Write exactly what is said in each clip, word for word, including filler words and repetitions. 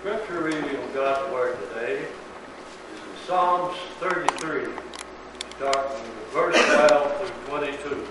Scripture reading of God's Word today is in Psalms thirty-three, starting with verse twelve through twenty-two.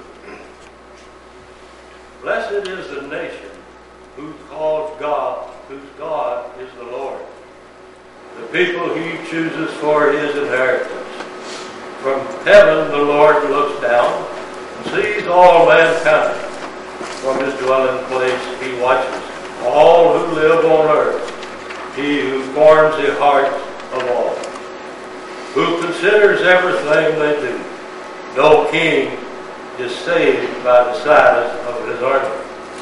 Blessed is the nation whose calls God, whose God is the Lord, the people He chooses for His inheritance. From heaven the Lord looks down and sees all mankind. From His dwelling place He watches all who live on earth. He who forms the hearts of all, who considers everything they do. No king is saved by the size of his army.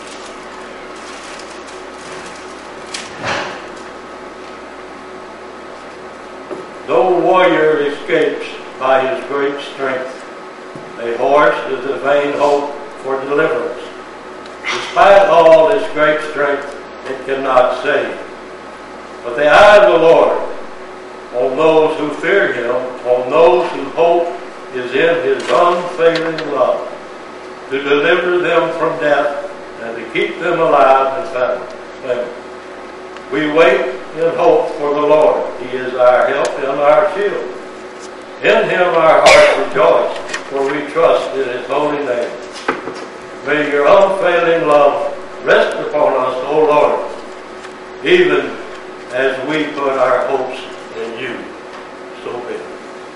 No warrior escapes by his great strength. A horse is a vain hope for deliverance. Despite all its great strength, it cannot save. But the eye of the Lord on those who fear Him, on those whose hope is in His unfailing love, to deliver them from death and to keep them alive and family. We wait in hope for the Lord. He is our help and our shield. In Him our hearts rejoice, for we trust in His holy name. May your unfailing love rest upon us, O Lord, even as we put our hopes in You. So be it.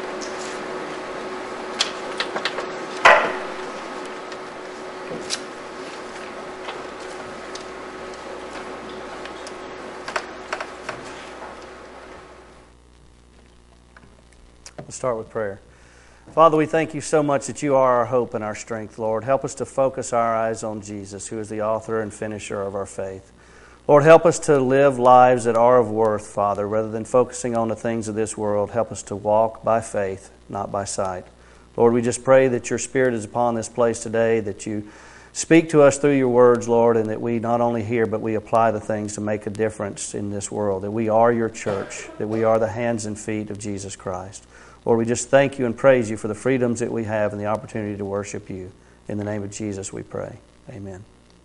Let's start with prayer. Father, we thank You so much that You are our hope and our strength, Lord. Help us to focus our eyes on Jesus, who is the author and finisher of our faith. Lord, help us to live lives that are of worth, Father, rather than focusing on the things of this world. Help us to walk by faith, not by sight. Lord, we just pray that Your Spirit is upon this place today, that You speak to us through Your words, Lord, and that we not only hear, but we apply the things to make a difference in this world, that we are Your church, that we are the hands and feet of Jesus Christ. Lord, we just thank You and praise You for the freedoms that we have and the opportunity to worship You. In the name of Jesus we pray. Amen.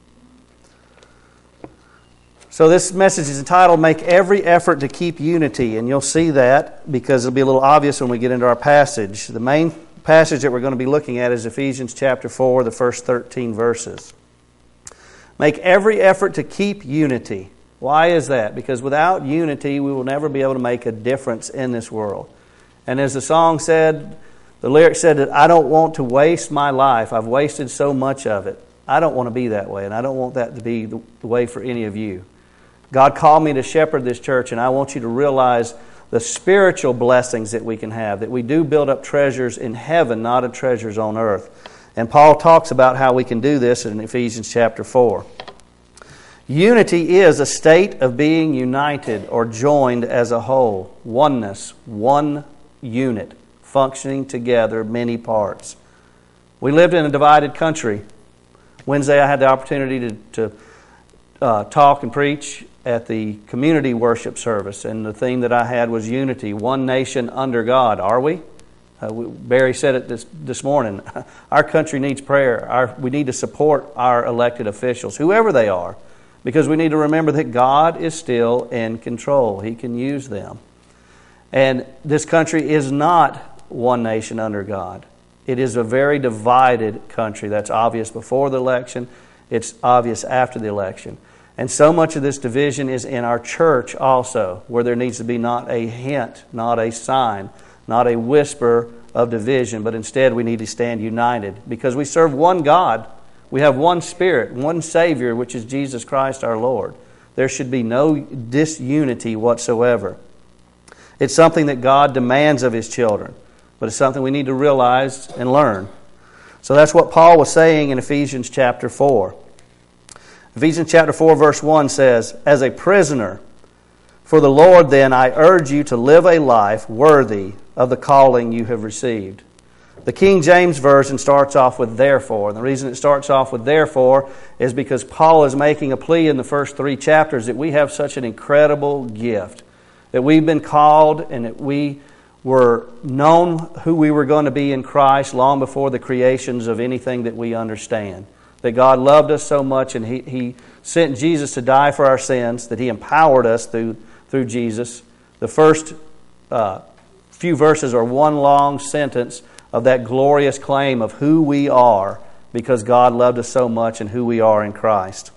So this message is entitled, Make Every Effort to Keep Unity. And you'll see that because it'll be a little obvious when we get into our passage. The main passage that we're going to be looking at is Ephesians chapter four, the first thirteen verses. Make every effort to keep unity. Why is that? Because without unity, we will never be able to make a difference in this world. And as the song said, the lyric said that I don't want to waste my life. I've wasted so much of it. I don't want to be that way, and I don't want that to be the way for any of you. God called me to shepherd this church, and I want you to realize the spiritual blessings that we can have, that we do build up treasures in heaven, not of treasures on earth. And Paul talks about how we can do this in Ephesians chapter four. Unity is a state of being united or joined as a whole. Oneness, one unit, functioning together, many parts. We lived in a divided country. Wednesday I had the opportunity to, to uh, talk and preach at the community worship service, and the theme that I had was unity, one nation under God. Are we? Uh, we Barry said it this, this morning. Our country needs prayer. Our, we need to support our elected officials, whoever they are, because we need to remember that God is still in control. He can use them. And this country is not one nation under God. It is a very divided country. That's obvious before the election. It's obvious after the election. And so much of this division is in our church also, where there needs to be not a hint, not a sign, not a whisper of division, but instead we need to stand united because we serve one God. We have one Spirit, one Savior, which is Jesus Christ our Lord. There should be no disunity whatsoever. It's something that God demands of His children, but it's something we need to realize and learn. So that's what Paul was saying in Ephesians chapter four. Ephesians chapter four verse one says, As a prisoner for the Lord then I urge you to live a life worthy of the calling you have received. The King James Version starts off with therefore. And the reason it starts off with therefore is because Paul is making a plea in the first three chapters that we have such an incredible gift. That we've been called and that we were known who we were going to be in Christ long before the creations of anything that we understand. That God loved us so much and He, he sent Jesus to die for our sins, that He empowered us through through Jesus. The first uh, few verses are one long sentence of that glorious claim of who we are because God loved us so much and who we are in Christ.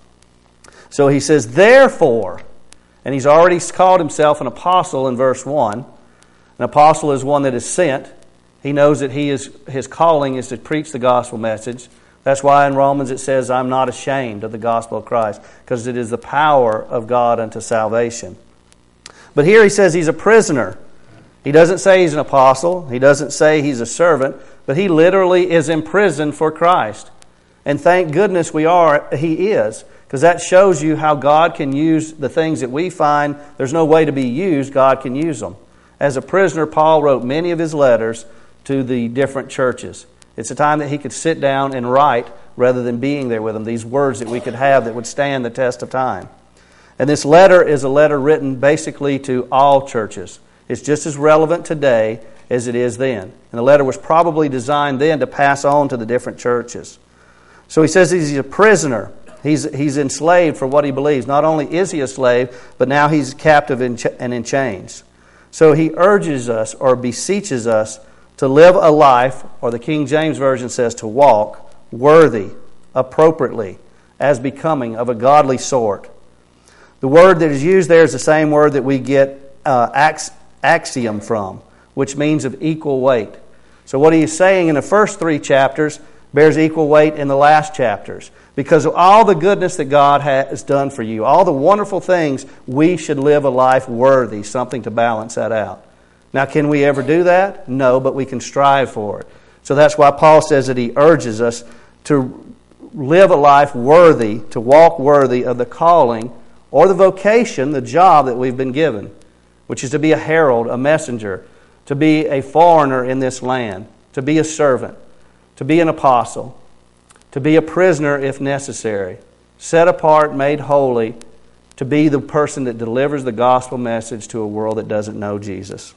So he says, therefore, and he's already called himself an apostle in verse one. An apostle is one that is sent. He knows that he is his calling is to preach the gospel message. That's why in Romans it says, I'm not ashamed of the gospel of Christ, because it is the power of God unto salvation. But here he says he's a prisoner. He doesn't say he's an apostle. He doesn't say he's a servant. But he literally is imprisoned for Christ. And thank goodness we are, he is. Because that shows you how God can use the things that we find there's no way to be used, God can use them. As a prisoner, Paul wrote many of his letters to the different churches. It's a time that he could sit down and write rather than being there with them, these words that we could have that would stand the test of time. And this letter is a letter written basically to all churches. It's just as relevant today as it is then. And the letter was probably designed then to pass on to the different churches. So he says he's a prisoner. He's, he's enslaved for what he believes. Not only is he a slave, but now he's captive and in chains. So he urges us or beseeches us to live a life, or the King James Version says to walk, worthy, appropriately, as becoming of a godly sort. The word that is used there is the same word that we get uh, ax, axiom from, which means of equal weight. So what he is saying in the first three chapters bears equal weight in the last chapters. Because of all the goodness that God has done for you, all the wonderful things, we should live a life worthy, something to balance that out. Now, can we ever do that? No, but we can strive for it. So that's why Paul says that he urges us to live a life worthy, to walk worthy of the calling or the vocation, the job that we've been given, which is to be a herald, a messenger, to be a foreigner in this land, to be a servant, to be an apostle, to be a prisoner if necessary, set apart, made holy, to be the person that delivers the gospel message to a world that doesn't know Jesus.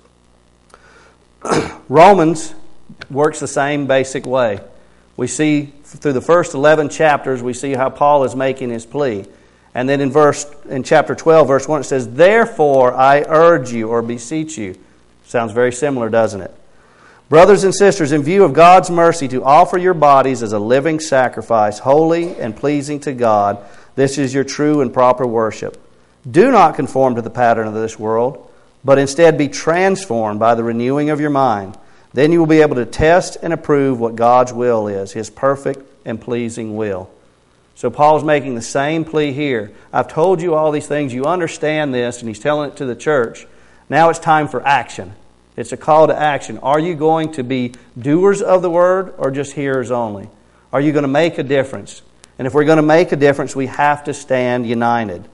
Romans works the same basic way. We see through the first eleven chapters, we see how Paul is making his plea. And then in verse in chapter twelve, verse one, it says, therefore I urge you or beseech you. Sounds very similar, doesn't it? Brothers and sisters, in view of God's mercy, to offer your bodies as a living sacrifice, holy and pleasing to God, this is your true and proper worship. Do not conform to the pattern of this world, but instead be transformed by the renewing of your mind. Then you will be able to test and approve what God's will is, His perfect and pleasing will. So Paul's making the same plea here. I've told you all these things. You understand this, and he's telling it to the church. Now it's time for action. It's a call to action. Are you going to be doers of the word or just hearers only? Are you going to make a difference? And if we're going to make a difference, we have to stand united.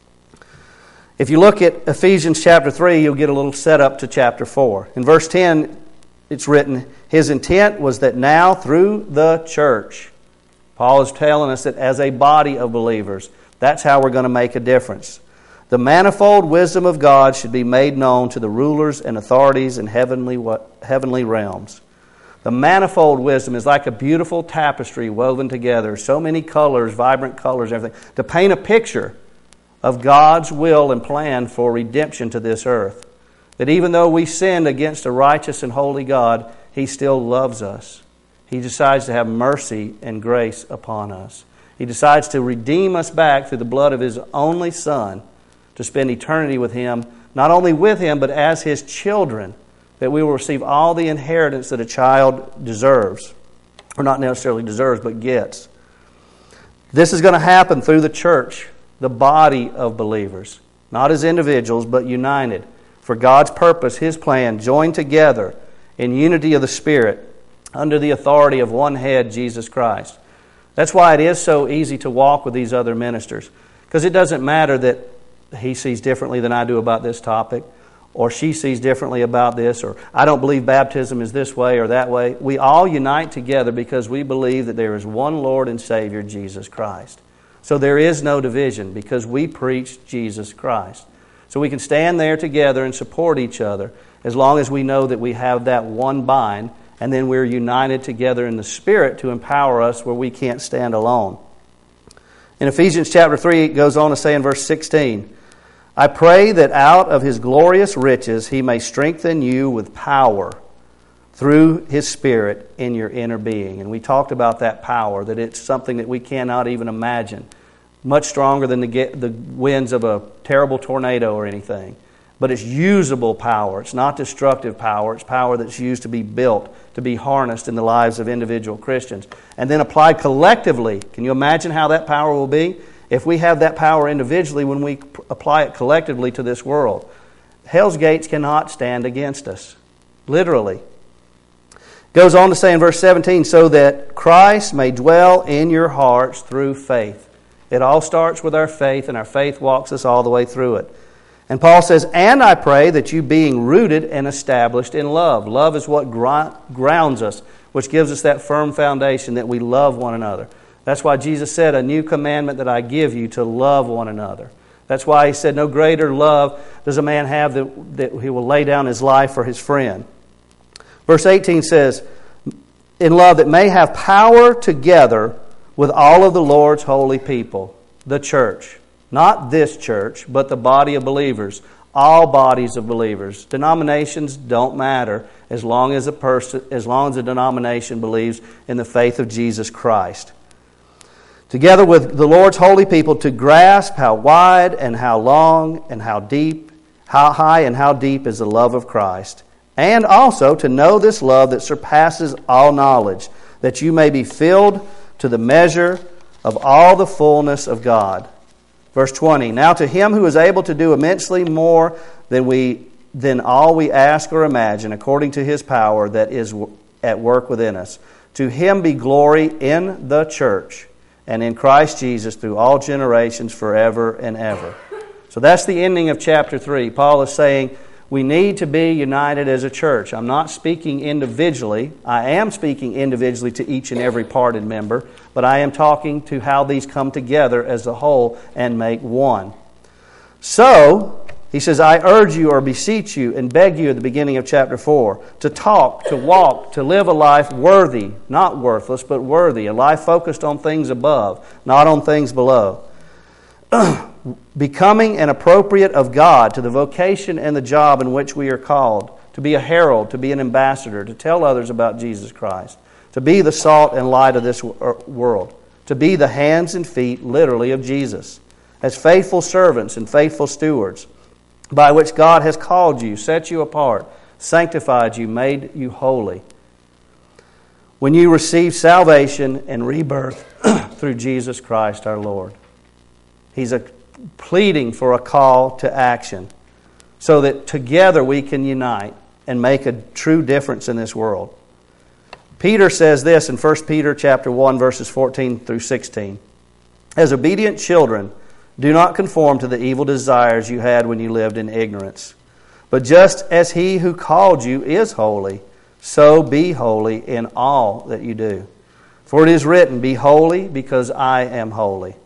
If you look at Ephesians chapter three, you'll get a little setup to chapter four. In verse ten, it's written, His intent was that now through the church, Paul is telling us that as a body of believers, that's how we're going to make a difference. The manifold wisdom of God should be made known to the rulers and authorities in heavenly heavenly realms. The manifold wisdom is like a beautiful tapestry woven together, so many colors, vibrant colors, everything, to paint a picture of God's will and plan for redemption to this earth. That even though we sinned against a righteous and holy God, He still loves us. He decides to have mercy and grace upon us. He decides to redeem us back through the blood of His only Son, to spend eternity with Him, not only with Him, but as His children, that we will receive all the inheritance that a child deserves, or not necessarily deserves, but gets. This is going to happen through the church, the body of believers, not as individuals, but united, for God's purpose, His plan, joined together in unity of the Spirit, under the authority of one head, Jesus Christ. That's why it is so easy to walk with these other ministers, because it doesn't matter that he sees differently than I do about this topic, or she sees differently about this, or I don't believe baptism is this way or that way. We all unite together because we believe that there is one Lord and Savior, Jesus Christ. So there is no division because we preach Jesus Christ. So we can stand there together and support each other as long as we know that we have that one bind, and then we're united together in the Spirit to empower us where we can't stand alone. In Ephesians chapter three, it goes on to say in verse sixteen, I pray that out of His glorious riches He may strengthen you with power through His Spirit in your inner being. And we talked about that power, that it's something that we cannot even imagine. Much stronger than the, get, the winds of a terrible tornado or anything. But it's usable power. It's not destructive power. It's power that's used to be built, to be harnessed in the lives of individual Christians. And then applied collectively. Can you imagine how that power will be? If we have that power individually, when we apply it collectively to this world, hell's gates cannot stand against us. Literally. Goes on to say in verse seventeen, so that Christ may dwell in your hearts through faith. It all starts with our faith, and our faith walks us all the way through it. And Paul says, and I pray that you being rooted and established in love. Love is what grounds us, which gives us that firm foundation that we love one another. That's why Jesus said, a new commandment that I give you, to love one another. That's why He said, no greater love does a man have that, that he will lay down his life for his friend. Verse eighteen says, in love that may have power together with all of the Lord's holy people, the church. Not this church, but the body of believers. All bodies of believers. Denominations don't matter as long as a person, as long as a denomination believes in the faith of Jesus Christ. Together with the Lord's holy people, to grasp how wide and how long and how deep, how high and how deep is the love of Christ. And also to know this love that surpasses all knowledge, that you may be filled to the measure of all the fullness of God. Verse twenty, now to Him who is able to do immensely more than we than all we ask or imagine, according to His power that is at work within us. To Him be glory in the church and in Christ Jesus through all generations forever and ever. So that's the ending of chapter three. Paul is saying we need to be united as a church. I'm not speaking individually. I am speaking individually to each and every parted member, but I am talking to how these come together as a whole and make one. So, he says, I urge you or beseech you and beg you at the beginning of chapter four to talk, to walk, to live a life worthy, not worthless, but worthy, a life focused on things above, not on things below. Becoming an appropriate of God to the vocation and the job in which we are called, to be a herald, to be an ambassador, to tell others about Jesus Christ, to be the salt and light of this world, to be the hands and feet, literally, of Jesus, as faithful servants and faithful stewards, by which God has called you, set you apart, sanctified you, made you holy. When you receive salvation and rebirth through Jesus Christ our Lord. He's a pleading for a call to action so that together we can unite and make a true difference in this world. Peter says this in First Peter chapter one, verses fourteen through sixteen. As obedient children, do not conform to the evil desires you had when you lived in ignorance. But just as He who called you is holy, so be holy in all that you do. For it is written, be holy because I am holy.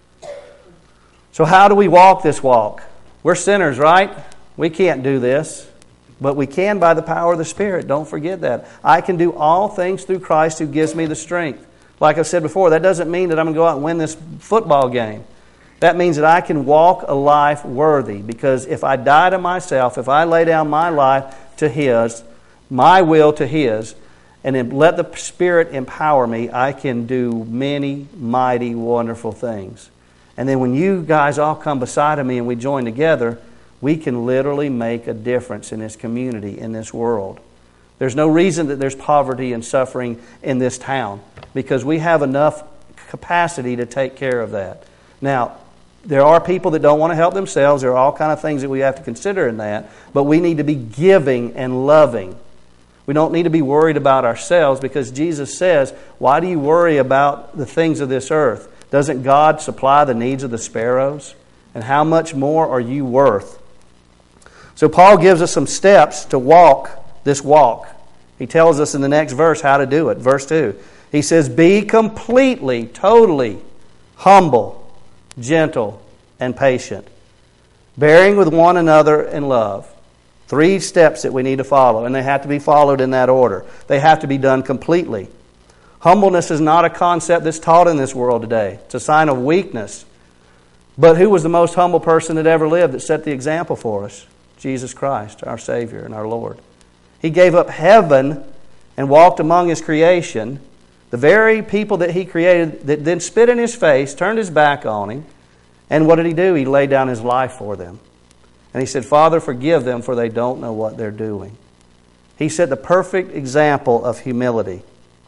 So how do we walk this walk? We're sinners, right? We can't do this. But we can by the power of the Spirit. Don't forget that. I can do all things through Christ who gives me the strength. Like I've said before, that doesn't mean that I'm going to go out and win this football game. That means that I can walk a life worthy. Because if I die to myself, if I lay down my life to His, my will to His, and then let the Spirit empower me, I can do many mighty, wonderful things. And then when you guys all come beside of me and we join together, we can literally make a difference in this community, in this world. There's no reason that there's poverty and suffering in this town because we have enough capacity to take care of that. Now, there are people that don't want to help themselves. There are all kind of things that we have to consider in that. But we need to be giving and loving. We don't need to be worried about ourselves because Jesus says, why do you worry about the things of this earth? Doesn't God supply the needs of the sparrows? And how much more are you worth? So Paul gives us some steps to walk this walk. He tells us in the next verse how to do it. Verse two. He says, be completely, totally humble, gentle, and patient, bearing with one another in love. Three steps that we need to follow, and they have to be followed in that order. They have to be done completely. Humbleness is not a concept that's taught in this world today. It's a sign of weakness. But who was the most humble person that ever lived that set the example for us? Jesus Christ, our Savior and our Lord. He gave up heaven and walked among His creation, the very people that He created, that then spit in His face, turned His back on Him. And what did He do? He laid down His life for them. And He said, Father, forgive them, for they don't know what they're doing. He set the perfect example of humility.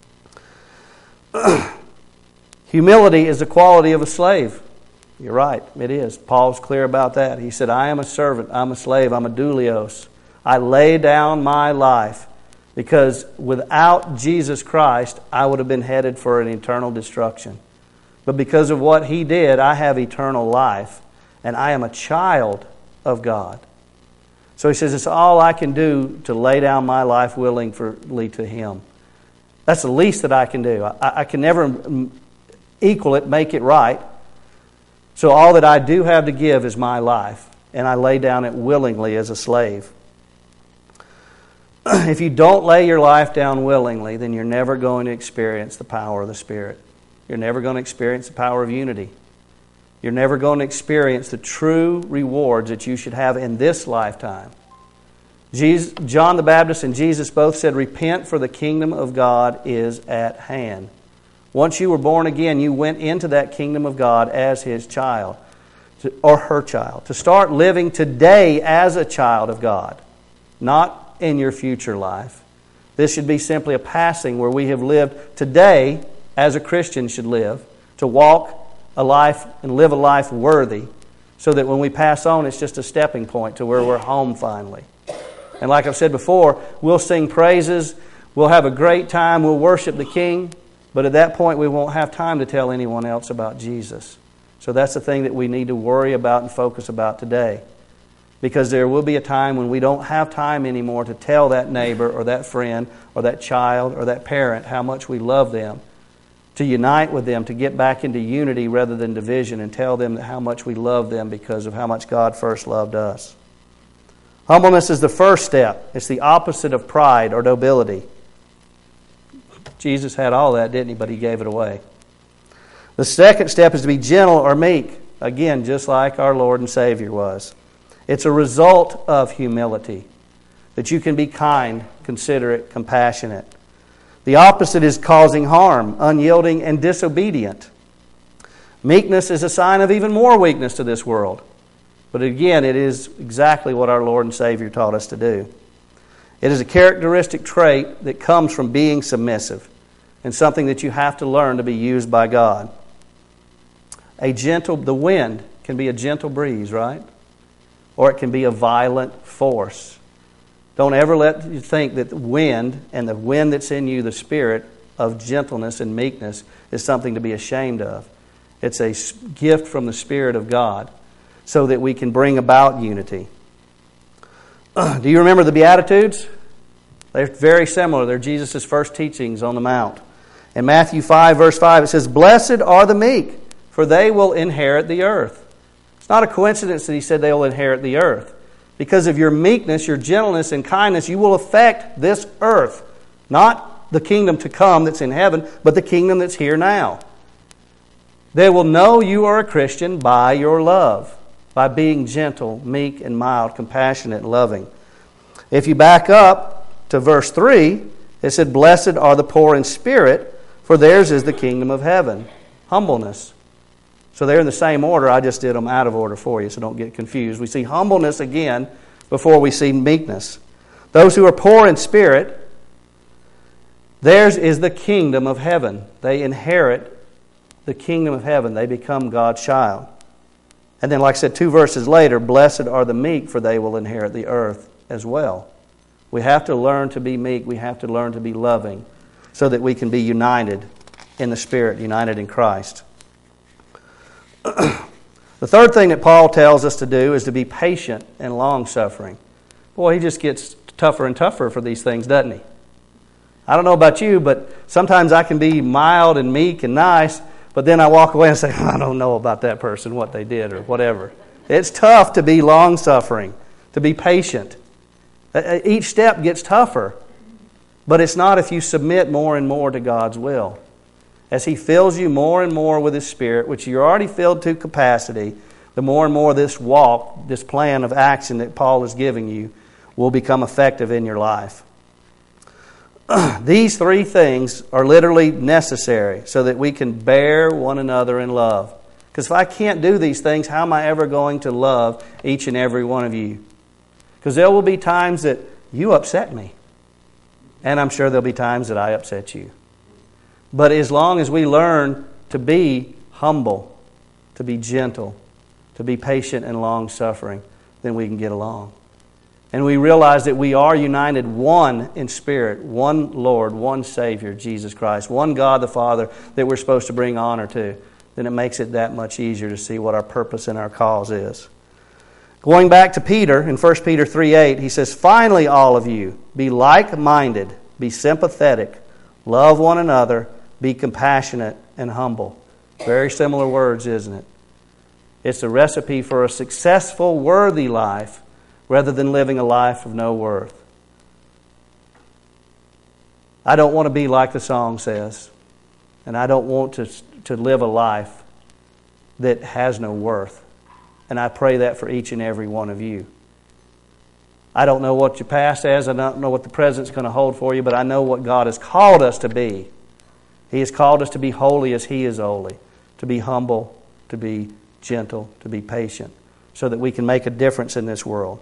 Humility is the quality of a slave. You're right, it is. Paul's clear about that. He said, I am a servant, I'm a slave, I'm a doulios. I lay down my life because without Jesus Christ, I would have been headed for an eternal destruction. But because of what He did, I have eternal life, and I am a child of God. So he says, it's all I can do to lay down my life willingly to Him. That's the least that I can do. I, I can never equal it, make it right. So all that I do have to give is my life, and I lay down it willingly as a slave. If you don't lay your life down willingly, then you're never going to experience the power of the Spirit. You're never going to experience the power of unity. You're never going to experience the true rewards that you should have in this lifetime. Jesus, John the Baptist and Jesus both said, repent, for the kingdom of God is at hand. Once you were born again, you went into that kingdom of God as His child, to, or her child. To start living today as a child of God, not in your future life. This should be simply a passing where we have lived today as a Christian should live, to walk a life and live a life worthy, so that when we pass on, it's just a stepping point to where we're home finally. And like I've said before, we'll sing praises, we'll have a great time, we'll worship the King, but at that point we won't have time to tell anyone else about Jesus. So that's the thing that we need to worry about and focus about today. Because there will be a time when we don't have time anymore to tell that neighbor or that friend or that child or that parent how much we love them, to unite with them, to get back into unity rather than division, and tell them how much we love them because of how much God first loved us. Humbleness is the first step. It's the opposite of pride or nobility. Jesus had all that, didn't He? But He gave it away. The second step is to be gentle or meek. Again, just like our Lord and Savior was. It's a result of humility, that you can be kind, considerate, compassionate. The opposite is causing harm, unyielding, and disobedient. Meekness is a sign of even more weakness to this world. But again, it is exactly what our Lord and Savior taught us to do. It is a characteristic trait that comes from being submissive, and something that you have to learn to be used by God. A gentle, the wind can be a gentle breeze, right? Or it can be a violent force. Don't ever let you think that the wind and the wind that's in you, the spirit of gentleness and meekness, is something to be ashamed of. It's a gift from the Spirit of God so that we can bring about unity. Do you remember the Beatitudes? They're very similar. They're Jesus' first teachings on the Mount. In Matthew five, verse five, it says, blessed are the meek, for they will inherit the earth. It's not a coincidence that He said they will inherit the earth. Because of your meekness, your gentleness, and kindness, you will affect this earth. Not the kingdom to come that's in heaven, but the kingdom that's here now. They will know you are a Christian by your love, by being gentle, meek, and mild, compassionate, and loving. If you back up to verse three, it said, blessed are the poor in spirit, for theirs is the kingdom of heaven. Humbleness. So they're in the same order. I just did them out of order for you, so don't get confused. We see humbleness again before we see meekness. Those who are poor in spirit, theirs is the kingdom of heaven. They inherit the kingdom of heaven. They become God's child. And then, like I said, two verses later, blessed are the meek, for they will inherit the earth as well. We have to learn to be meek. We have to learn to be loving so that we can be united in the Spirit, united in Christ. The third thing that Paul tells us to do is to be patient and long-suffering. Boy, he just gets tougher and tougher for these things, doesn't he? I don't know about you, but sometimes I can be mild and meek and nice, but then I walk away and say, I don't know about that person, what they did or whatever. It's tough to be long-suffering, to be patient. Each step gets tougher, but it's not if you submit more and more to God's will. As He fills you more and more with His Spirit, which you're already filled to capacity, the more and more this walk, this plan of action that Paul is giving you, will become effective in your life. These three things are literally necessary so that we can bear one another in love. Because if I can't do these things, how am I ever going to love each and every one of you? Because there will be times that you upset me. And I'm sure there'll be times that I upset you. But as long as we learn to be humble, to be gentle, to be patient and long-suffering, then we can get along. And we realize that we are united one in spirit, one Lord, one Savior, Jesus Christ, one God the Father that we're supposed to bring honor to, then it makes it that much easier to see what our purpose and our cause is. Going back to Peter, in First Peter three eight, he says, "Finally, all of you, be like-minded, be sympathetic, love one another, be compassionate and humble." Very similar words, isn't it? It's a recipe for a successful, worthy life rather than living a life of no worth. I don't want to be like the song says, and I don't want to, to live a life that has no worth. And I pray that for each and every one of you. I don't know what your past is. I don't know what the present's going to hold for you, but I know what God has called us to be. He has called us to be holy as He is holy, to be humble, to be gentle, to be patient, so that we can make a difference in this world.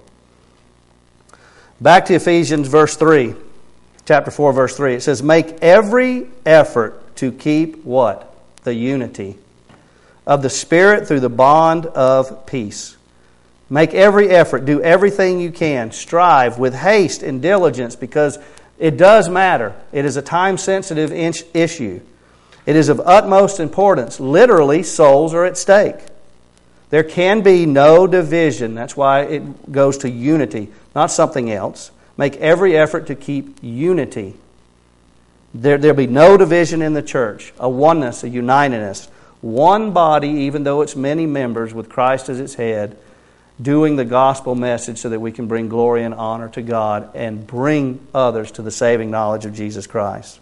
Back to Ephesians verse three, chapter four, verse three. It says, "Make every effort to keep" what? The unity of the Spirit through the bond of peace. Make every effort. Do everything you can. Strive with haste and diligence, because it does matter. It is a time-sensitive issue. It is of utmost importance. Literally, souls are at stake. There can be no division. That's why it goes to unity, not something else. Make every effort to keep unity. There, there'll be no division in the church. A oneness, a unitedness. One body, even though it's many members, with Christ as its head, doing the gospel message so that we can bring glory and honor to God and bring others to the saving knowledge of Jesus Christ.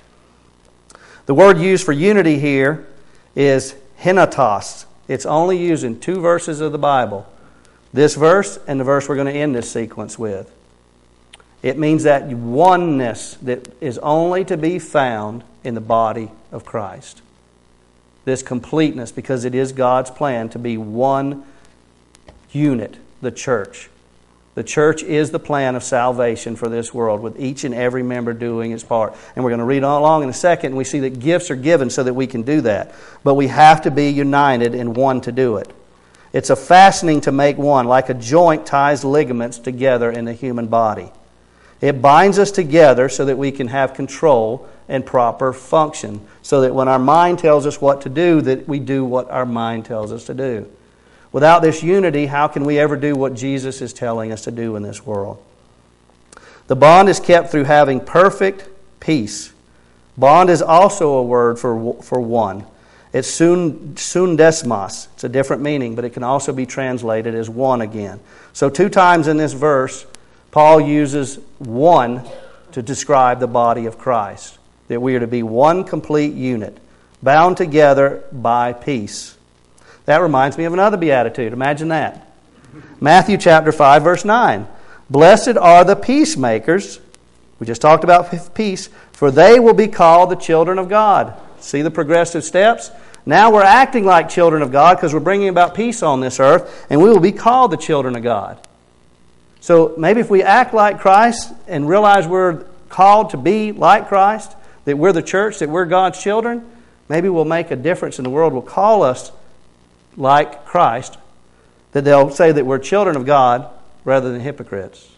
The word used for unity here is henotos. It's only used in two verses of the Bible. This verse and the verse we're going to end this sequence with. It means that oneness that is only to be found in the body of Christ. This completeness, because it is God's plan to be one unit, the church. The church is the plan of salvation for this world, with each and every member doing its part. And we're going to read on along in a second, and we see that gifts are given so that we can do that. But we have to be united in one to do it. It's a fastening to make one, like a joint ties ligaments together in the human body. It binds us together so that we can have control and proper function, so that when our mind tells us what to do, that we do what our mind tells us to do. Without this unity, how can we ever do what Jesus is telling us to do in this world? The bond is kept through having perfect peace. Bond is also a word for, for one. It's sun, sundesmos. It's a different meaning, but it can also be translated as one again. So two times in this verse, Paul uses one to describe the body of Christ. That we are to be one complete unit, bound together by peace. That reminds me of another beatitude. Imagine that. Matthew chapter five, verse nine. "Blessed are the peacemakers," we just talked about peace, "for they will be called the children of God." See the progressive steps? Now we're acting like children of God because we're bringing about peace on this earth, and we will be called the children of God. So maybe if we act like Christ and realize we're called to be like Christ, that we're the church, that we're God's children, maybe we'll make a difference in the world. Will call us like Christ, that they'll say that we're children of God rather than hypocrites.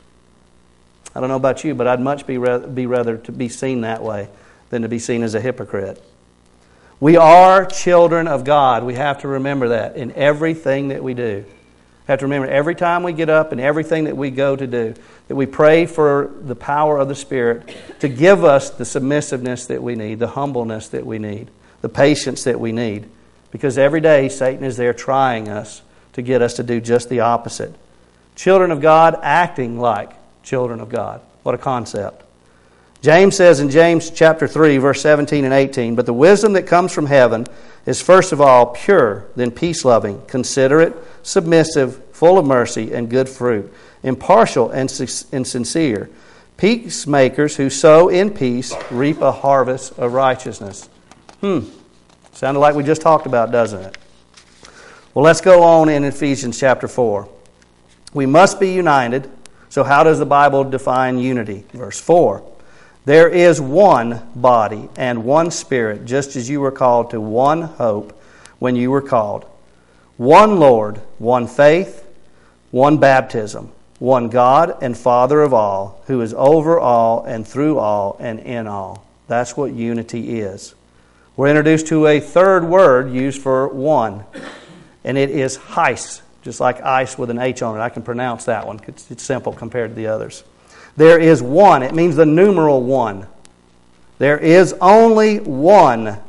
I don't know about you, but I'd much be, rather, be rather to be seen that way than to be seen as a hypocrite. We are children of God. We have to remember that in everything that we do. We have to remember every time we get up and everything that we go to do, that we pray for the power of the Spirit to give us the submissiveness that we need, the humbleness that we need, the patience that we need. Because every day Satan is there trying us to get us to do just the opposite. Children of God acting like children of God. What a concept. James says in James chapter three, verse seventeen and eighteen, "But the wisdom that comes from heaven is first of all pure, then peace-loving, considerate, submissive, full of mercy and good fruit, impartial and, and sincere, peacemakers who sow in peace reap a harvest of righteousness. Hmm. Sounded like we just talked about, doesn't it? Well, let's go on in Ephesians chapter four. We must be united. So how does the Bible define unity? Verse four. There is one body and one Spirit, just as you were called to one hope when you were called. One Lord, one faith, one baptism, one God and Father of all, who is over all and through all and in all. That's what unity is. We're introduced to a third word used for one, and it is heis, just like ice with an H on it. I can pronounce that one. It's, it's simple compared to the others. There is one. It means the numeral one. There is only one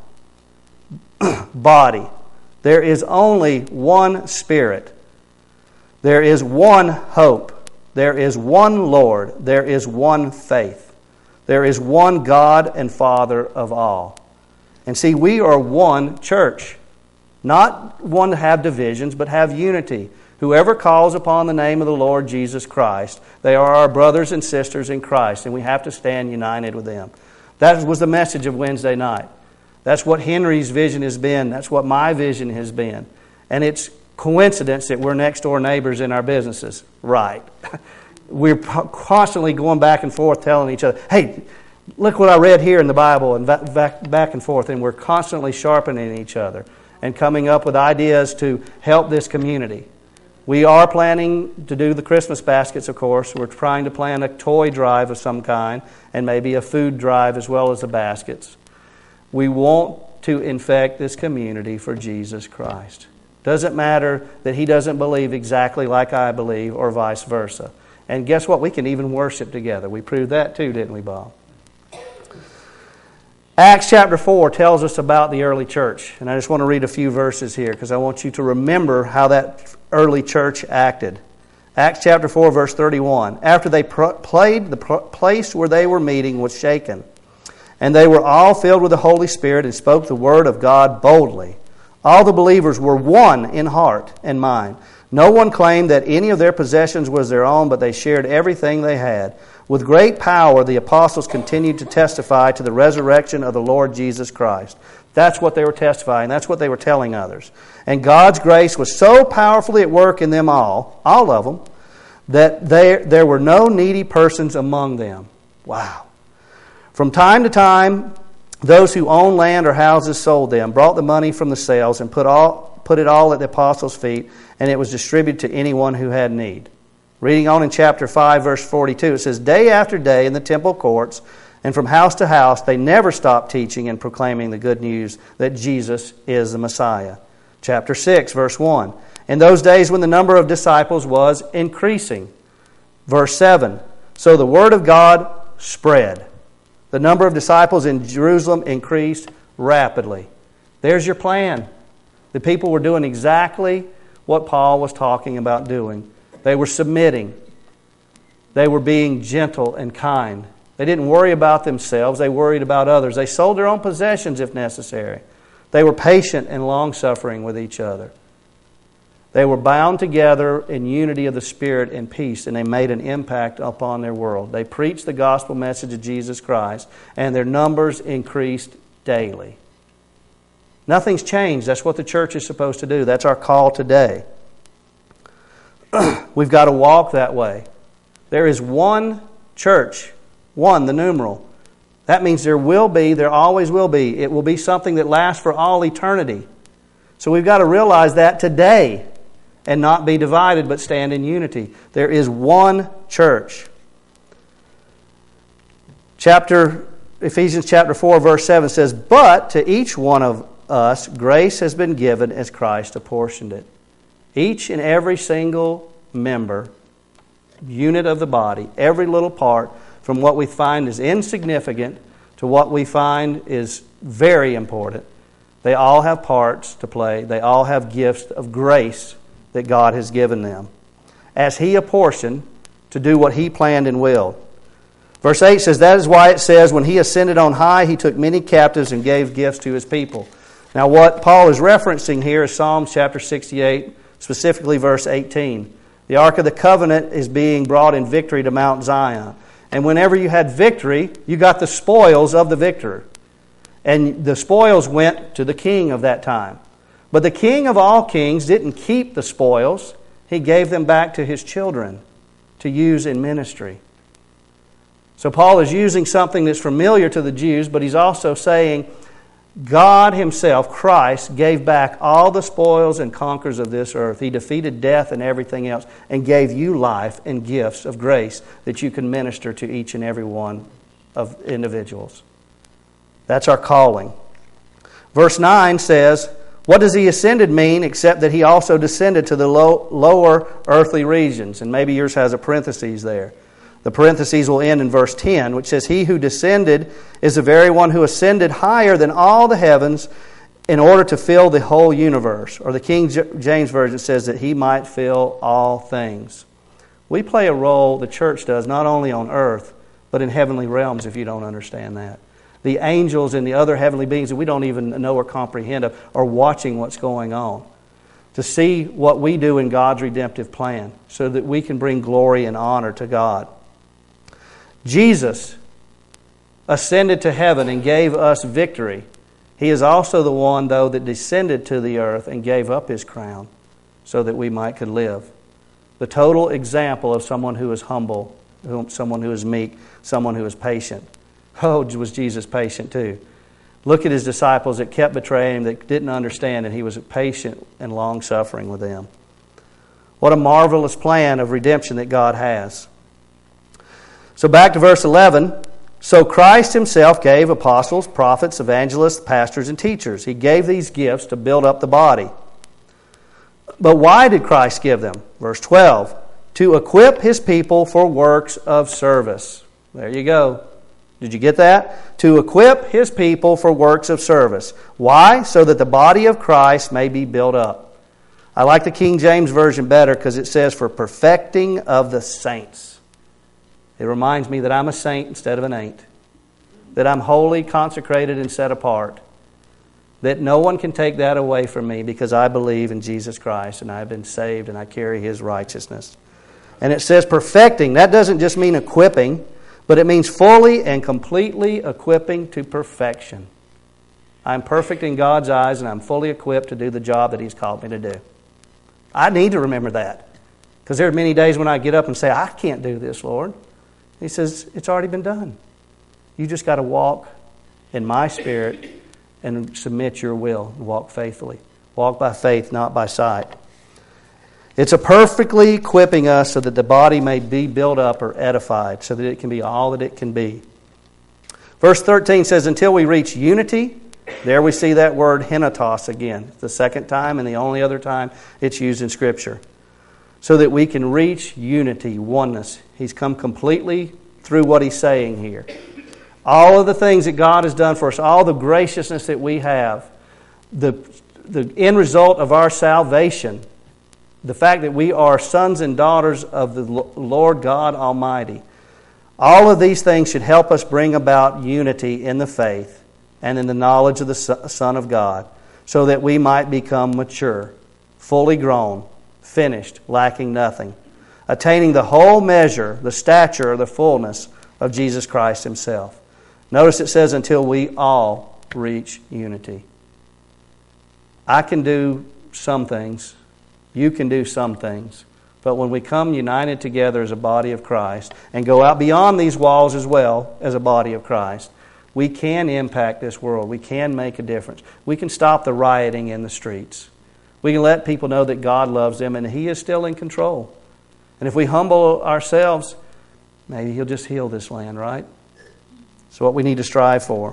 body. There is only one Spirit. There is one hope. There is one Lord. There is one faith. There is one God and Father of all. And see, we are one church. Not one to have divisions, but have unity. Whoever calls upon the name of the Lord Jesus Christ, they are our brothers and sisters in Christ, and we have to stand united with them. That was the message of Wednesday night. That's what Henry's vision has been. That's what my vision has been. And it's coincidence that we're next door neighbors in our businesses. Right. We're constantly going back and forth telling each other, hey, look what I read here in the Bible, and back, back and forth. And we're constantly sharpening each other and coming up with ideas to help this community. We are planning to do the Christmas baskets, of course. We're trying to plan a toy drive of some kind and maybe a food drive as well as the baskets. We want to infect this community for Jesus Christ. Doesn't matter that he doesn't believe exactly like I believe or vice versa. And guess what? We can even worship together. We proved that too, didn't we, Bob? Acts chapter four tells us about the early church. And I just want to read a few verses here because I want you to remember how that early church acted. Acts chapter four, verse thirty-one. After they pr- played, the pr- place where they were meeting was shaken. And they were all filled with the Holy Spirit and spoke the word of God boldly. All the believers were one in heart and mind. No one claimed that any of their possessions was their own, but they shared everything they had. With great power, the apostles continued to testify to the resurrection of the Lord Jesus Christ. That's what they were testifying. That's what they were telling others. And God's grace was so powerfully at work in them all, all of them, that there, there were no needy persons among them. Wow. From time to time, those who owned land or houses sold them, brought the money from the sales, and put all put it all at the apostles' feet, and it was distributed to anyone who had need. Reading on in chapter five, verse forty-two, it says, day after day in the temple courts and from house to house, they never stopped teaching and proclaiming the good news that Jesus is the Messiah. Chapter six, verse one, in those days when the number of disciples was increasing. Verse seven, so the word of God spread. The number of disciples in Jerusalem increased rapidly. There's your plan. The people were doing exactly what Paul was talking about doing. They were submitting. They were being gentle and kind. They didn't worry about themselves. They worried about others. They sold their own possessions if necessary. They were patient and long-suffering with each other. They were bound together in unity of the Spirit and peace, and they made an impact upon their world. They preached the gospel message of Jesus Christ, and their numbers increased daily. Nothing's changed. That's what the church is supposed to do. That's our call today. We've got to walk that way. There is one church, one, the numeral. That means there will be, there always will be. It will be something that lasts for all eternity. So we've got to realize that today and not be divided but stand in unity. There is one church. Chapter Ephesians chapter four, verse seven says, but to each one of us grace has been given as Christ apportioned it. Each and every single member, unit of the body, every little part, from what we find is insignificant to what we find is very important, they all have parts to play. They all have gifts of grace that God has given them, as He apportioned to do what He planned and willed. Verse eight says, that is why it says, when He ascended on high, He took many captives and gave gifts to His people. Now what Paul is referencing here is Psalms chapter sixty-eight, specifically verse eighteen. The Ark of the Covenant is being brought in victory to Mount Zion. And whenever you had victory, you got the spoils of the victor. And the spoils went to the king of that time. But the king of all kings didn't keep the spoils. He gave them back to his children to use in ministry. So Paul is using something that's familiar to the Jews, but he's also saying God himself, Christ, gave back all the spoils and conquers of this earth. He defeated death and everything else and gave you life and gifts of grace that you can minister to each and every one of individuals. That's our calling. Verse nine says, what does he ascended mean except that he also descended to the low, lower earthly regions? And maybe yours has a parenthesis there. The parentheses will end in verse ten, which says, he who descended is the very one who ascended higher than all the heavens in order to fill the whole universe. Or the King James Version says that he might fill all things. We play a role, the church does, not only on earth, but in heavenly realms, if you don't understand that. The angels and the other heavenly beings that we don't even know or comprehend of are watching what's going on to see what we do in God's redemptive plan so that we can bring glory and honor to God. Jesus ascended to heaven and gave us victory. He is also the one, though, that descended to the earth and gave up his crown so that we might could live. The total example of someone who is humble, someone who is meek, someone who is patient. Oh, was Jesus patient too? Look at his disciples that kept betraying him, that didn't understand, and he was patient and long-suffering with them. What a marvelous plan of redemption that God has. So back to verse eleven. So Christ himself gave apostles, prophets, evangelists, pastors, and teachers. He gave these gifts to build up the body. But why did Christ give them? Verse twelve. To equip his people for works of service. There you go. Did you get that? To equip his people for works of service. Why? So that the body of Christ may be built up. I like the King James Version better because it says for perfecting of the saints. It reminds me that I'm a saint instead of an ain't. That I'm holy, consecrated, and set apart. That no one can take that away from me because I believe in Jesus Christ and I've been saved and I carry his righteousness. And it says perfecting. That doesn't just mean equipping, but it means fully and completely equipping to perfection. I'm perfect in God's eyes and I'm fully equipped to do the job that he's called me to do. I need to remember that. Because there are many days when I get up and say, I can't do this, Lord. He says, it's already been done. You just got to walk in my spirit and submit your will and walk faithfully. Walk by faith, not by sight. It's a perfectly equipping us so that the body may be built up or edified, so that it can be all that it can be. Verse thirteen says, until we reach unity, there we see that word henatos again. The second time and the only other time it's used in Scripture. So that we can reach unity, oneness. He's come completely through what he's saying here. All of the things that God has done for us, all the graciousness that we have, the, the end result of our salvation, the fact that we are sons and daughters of the Lord God Almighty, all of these things should help us bring about unity in the faith and in the knowledge of the Son of God, so that we might become mature, fully grown, finished, lacking nothing, attaining the whole measure, the stature, the fullness of Jesus Christ himself. Notice it says until we all reach unity. I can do some things. You can do some things. But when we come united together as a body of Christ and go out beyond these walls as well as a body of Christ, we can impact this world. We can make a difference. We can stop the rioting in the streets. We can let people know that God loves them and he is still in control. And if we humble ourselves, maybe he'll just heal this land, right? It's what we need to strive for.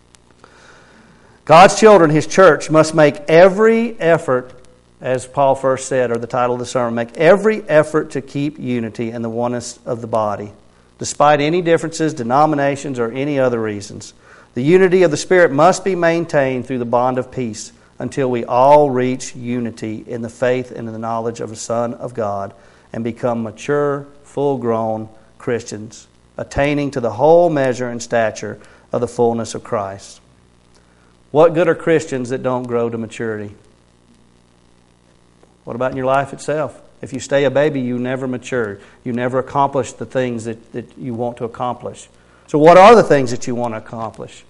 God's children, his church, must make every effort, as Paul first said, or the title of the sermon, make every effort to keep unity and the oneness of the body, despite any differences, denominations, or any other reasons. The unity of the Spirit must be maintained through the bond of peace, until we all reach unity in the faith and in the knowledge of the Son of God and become mature, full-grown Christians, attaining to the whole measure and stature of the fullness of Christ. What good are Christians that don't grow to maturity? What about in your life itself? If you stay a baby, you never mature. You never accomplish the things that, that you want to accomplish. So what are the things that you want to accomplish?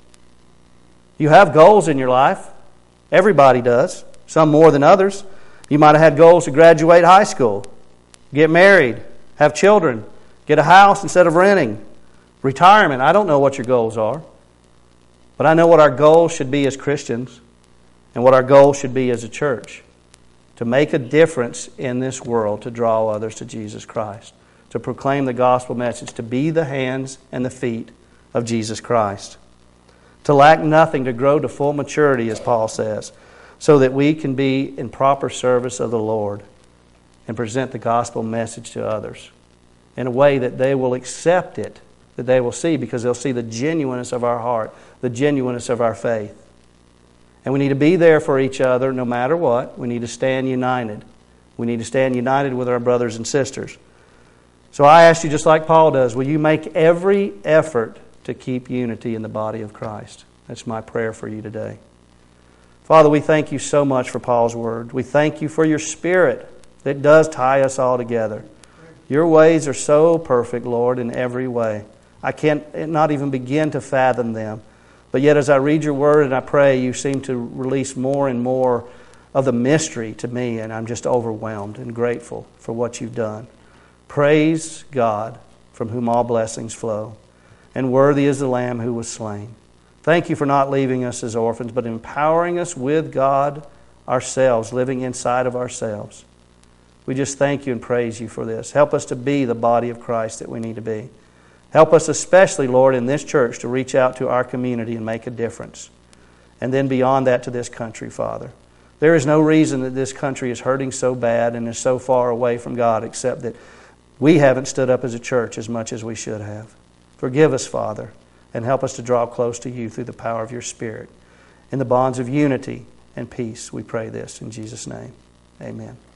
You have goals in your life. Everybody does. Some more than others. You might have had goals to graduate high school, get married, have children, get a house instead of renting, retirement. I don't know what your goals are. But I know what our goals should be as Christians and what our goals should be as a church. To make a difference in this world, to draw others to Jesus Christ, to proclaim the gospel message, to be the hands and the feet of Jesus Christ, to lack nothing, to grow to full maturity, as Paul says, so that we can be in proper service of the Lord and present the gospel message to others in a way that they will accept it, that they will see, because they'll see the genuineness of our heart, the genuineness of our faith. And we need to be there for each other no matter what. We need to stand united. We need to stand united with our brothers and sisters. So I ask you, just like Paul does, will you make every effort to keep unity in the body of Christ? That's my prayer for you today. Father, we thank you so much for Paul's word. We thank you for your Spirit that does tie us all together. Your ways are so perfect, Lord, in every way. I can't not even begin to fathom them. But yet as I read your word and I pray, you seem to release more and more of the mystery to me, and I'm just overwhelmed and grateful for what you've done. Praise God, from whom all blessings flow, and worthy is the Lamb who was slain. Thank you for not leaving us as orphans, but empowering us with God ourselves, living inside of ourselves. We just thank you and praise you for this. Help us to be the body of Christ that we need to be. Help us especially, Lord, in this church to reach out to our community and make a difference. And then beyond that to this country, Father. There is no reason that this country is hurting so bad and is so far away from God except that we haven't stood up as a church as much as we should have. Forgive us, Father, and help us to draw close to you through the power of your Spirit. In the bonds of unity and peace, we pray this in Jesus' name. Amen.